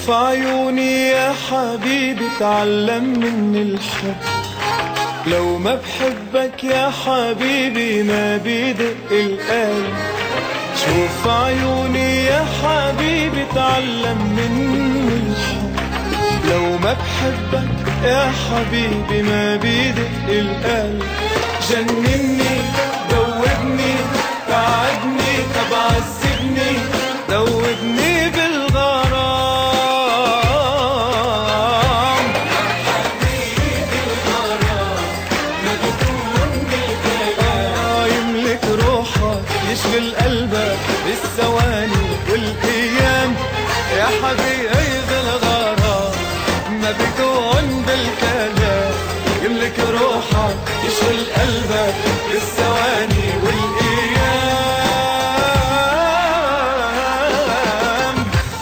شوف عيوني يا حبيبي اتعلم مني الحب. لو ما بحبك يا حبيبي ما بيدق القلب. شوف عيوني يا حبيبي اتعلم مني الحب. لو ما بحبك يا حبيبي ما بيدق القلب. جنني دوبني تعبني طب عذبني دوبني بالغرام. يا حبيبي الغرام مجنون بالكلام. يملك روحك يشغل قلبك بالثواني والايام. يا حبيبي الغرام ما بيكون بالكلام. يملك روحك يشغل قلبك بالثواني والايام.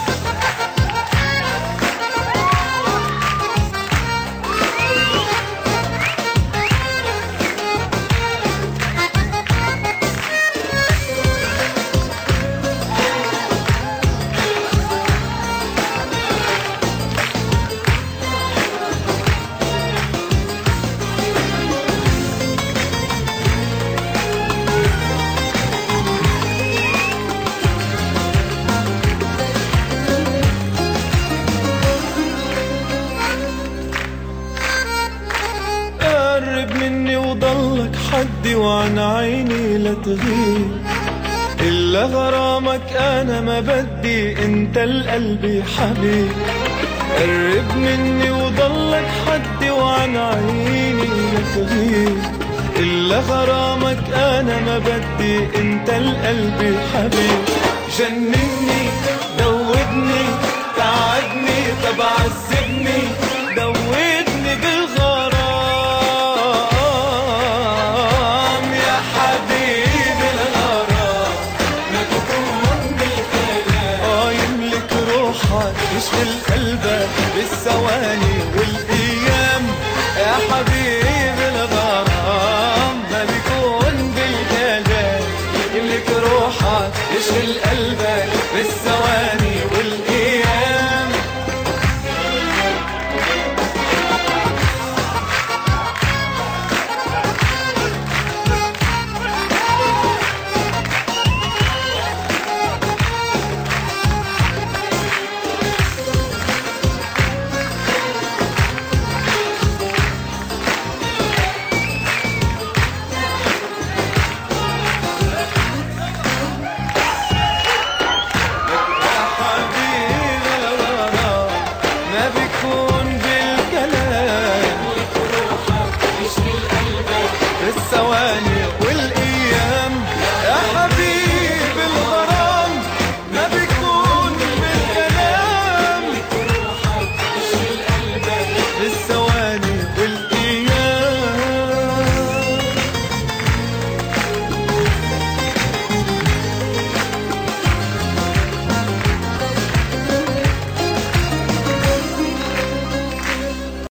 قرب مني وضلك حدي وعن عيني لا تغيب. إلا غرامك أنا ما بدي أنت القلب حبيب. قرب مني وضلك حدي وعن عيني لا تغيب. إلا غرامك أنا ما بدي أنت القلب حبيب. جنني دوبني تعبني طب عذبني دوبني بالغرام. يا حبيبي الغرام مجنون بالكلام. يملك روحك يشغل قلبك بالثواني والايام. يا حبيبي الغرام ما بيكون بالكلام. يملك روحك يشغل قلبك بالثواني